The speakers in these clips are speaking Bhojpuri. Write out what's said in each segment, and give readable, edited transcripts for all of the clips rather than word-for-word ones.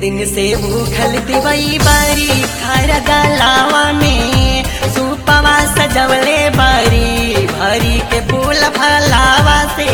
दिन से भूखल दिवई बारी खारा गलावा में सुपवा सजवले बारी भरी के फूल फलावा से।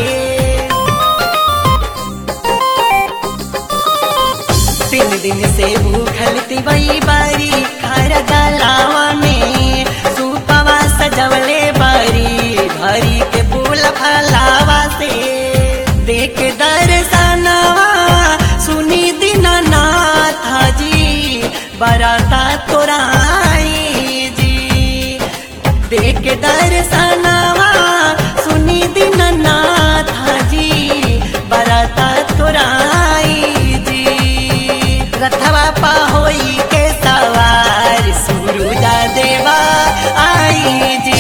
3 दिन से भूखल दिवई बारी खारा गलावा में सुपवा सजवले बारी भरी के फूल फलावा से। देख दर्शनवा सुनी दीनानाथ जी बराता तोराई जी। देख दर्शनवा सुनी दीनानाथ जी बराता तोराई जी। रथवा पाहोई के सवार सूरज देवा आई जी।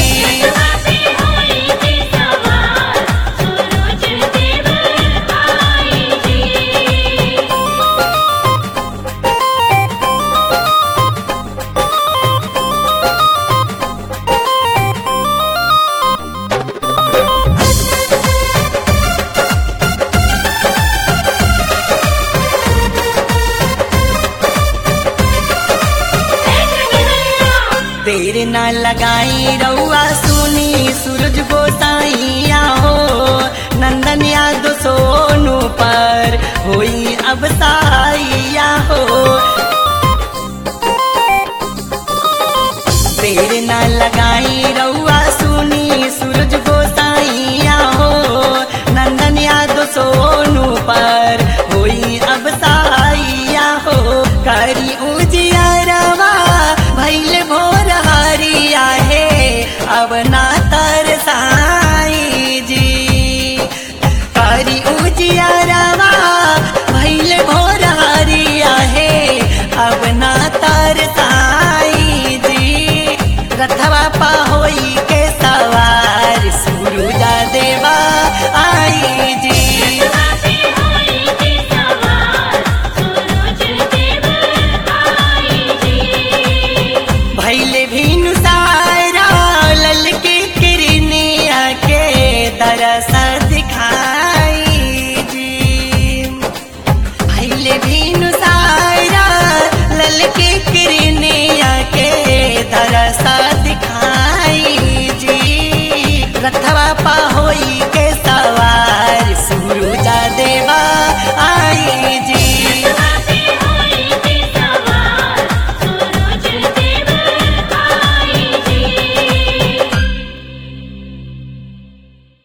देर न लगाई रउआ सुनी सूरज गोसाइया हो। नंदन याद सोनू पर होई अब साइया हो।